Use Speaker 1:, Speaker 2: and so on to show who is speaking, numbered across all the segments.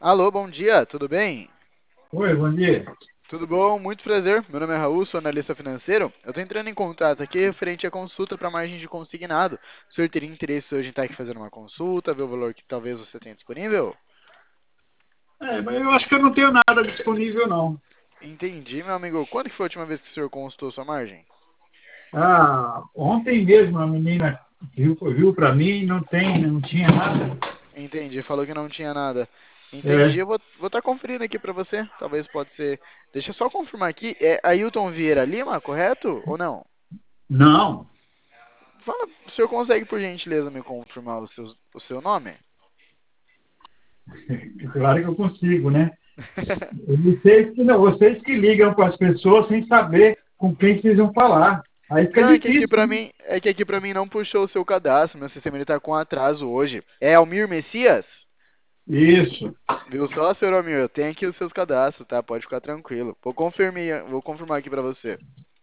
Speaker 1: Alô, bom dia, tudo bem?
Speaker 2: Oi, bom dia.
Speaker 1: Tudo bom? Muito prazer. Meu nome é Raul, sou analista financeiro. Eu estou entrando em contato aqui referente à consulta para margem de consignado. O senhor teria interesse hoje em estar aqui fazendo uma consulta, ver o valor que talvez você tenha disponível?
Speaker 2: Mas eu acho que eu não tenho nada disponível, não.
Speaker 1: Entendi, meu amigo. Quando que foi a última vez que o senhor consultou sua margem?
Speaker 2: Ontem mesmo a menina viu para mim, não tinha nada.
Speaker 1: Entendi, falou que não tinha nada. Entendi,
Speaker 2: É,
Speaker 1: eu vou estar conferindo aqui para você. Talvez pode ser. Deixa eu só confirmar aqui. É Ailton Vieira Lima, correto? Ou não?
Speaker 2: não,
Speaker 1: Fala, o senhor consegue, por gentileza, me confirmar o seu nome?
Speaker 2: claro que eu consigo, né? Vocês que ligam para as pessoas sem saber com quem vocês vão falar. Aí fica
Speaker 1: Não,
Speaker 2: difícil, né?
Speaker 1: é que aqui pra mim não puxou o seu cadastro, meu sistema ele tá com atraso hoje. É Almir Messias?
Speaker 2: Isso.
Speaker 1: Viu só, senhor Almir? Eu tenho aqui os seus cadastros, tá? Pode ficar tranquilo. Vou confirmar aqui pra você.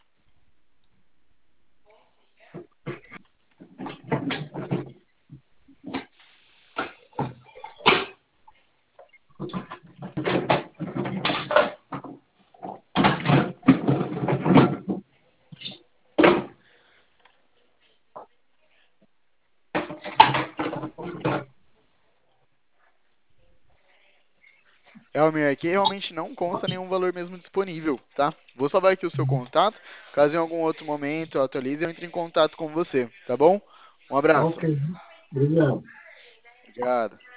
Speaker 1: É, Almir, aqui realmente não consta nenhum valor mesmo disponível, tá? Vou salvar aqui o seu contato. Caso em algum outro momento eu atualize, eu entre em contato com você, tá bom? Um abraço.
Speaker 2: Ok. Obrigado.
Speaker 1: Obrigado.